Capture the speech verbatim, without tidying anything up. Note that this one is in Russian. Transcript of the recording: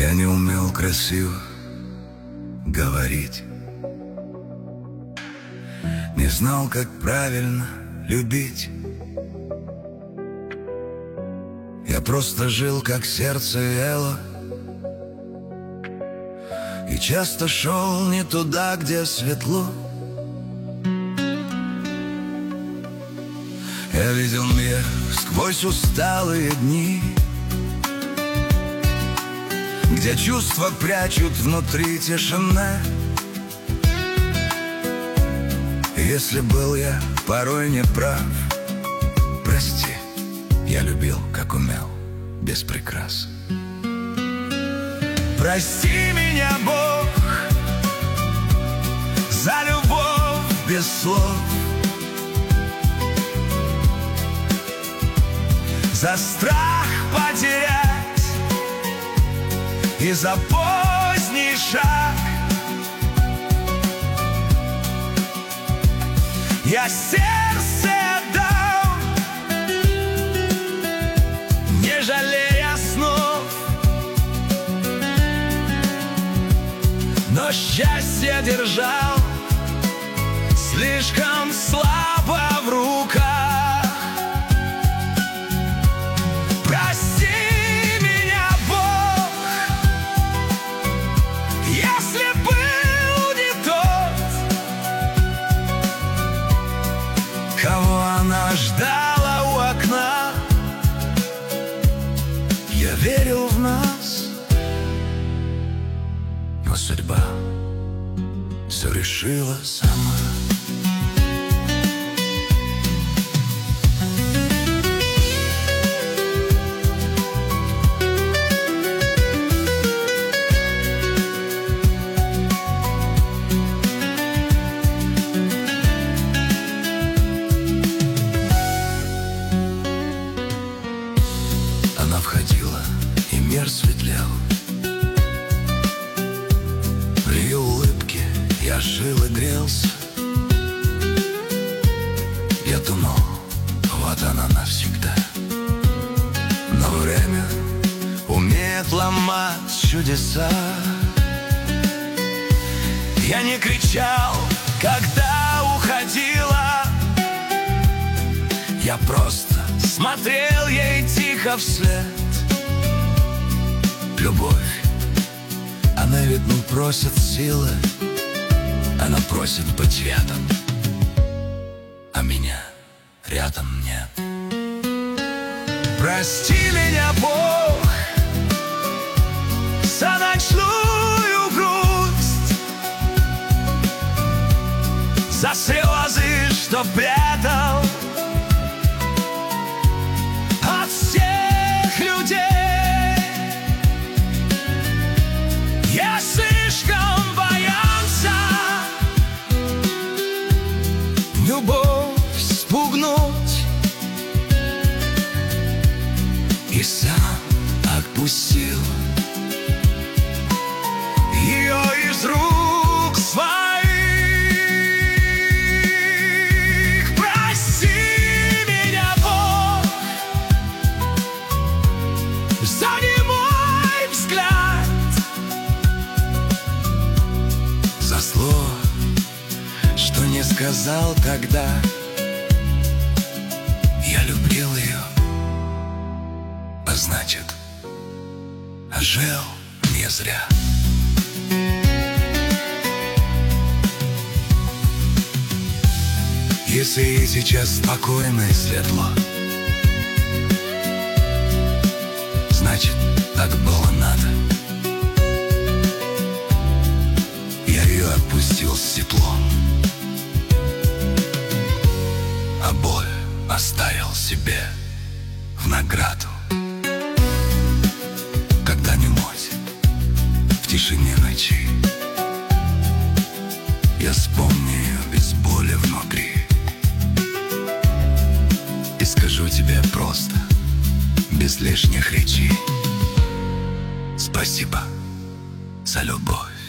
Я не умел красиво говорить, не знал, как правильно любить. Я просто жил, как сердце вело, и часто шел не туда, где светло. Я видел мир сквозь усталые дни, где чувства прячут внутри тишины. Если был я порой неправ, прости, я любил, как умел, без прикрас. Прости меня, Бог, за любовь без слов, за страх потерять и за поздний шаг. Я сердце отдал, не жалея снов, но счастье держал слишком слабо в руках. Прости меня, Бог, если был не тот, кого она ждала у окна. Я верил в нас, но судьба все решила сама. Она входила, и мир светлел. В ее улыбке я жил и грелся. Я думал, вот она навсегда. Но время умеет ломать чудеса. Я не кричал, когда уходила, я просто смотрел ей тихо вслед. Любовь, она ведь не просит силы, она просит быть рядом, а меня рядом нет. Прости меня, Бог, за ночную грусть, за слезы, что прятал от всех людей. Я слишком боялся любовь спугнуть и сам отпустил ее из рук своих. Прости меня, Бог, за немой взгляд, за слово, что не сказал тогда. Я любил ее, а значит, жил не зря. Если ей сейчас спокойно и светло, значит, так было надо. Я ее отпустил с теплом, а боль оставил себе в награду. Когда-нибудь в тишине ночи я вспомню ее без боли внутри и скажу тебе просто, без лишних речей: спасибо за любовь.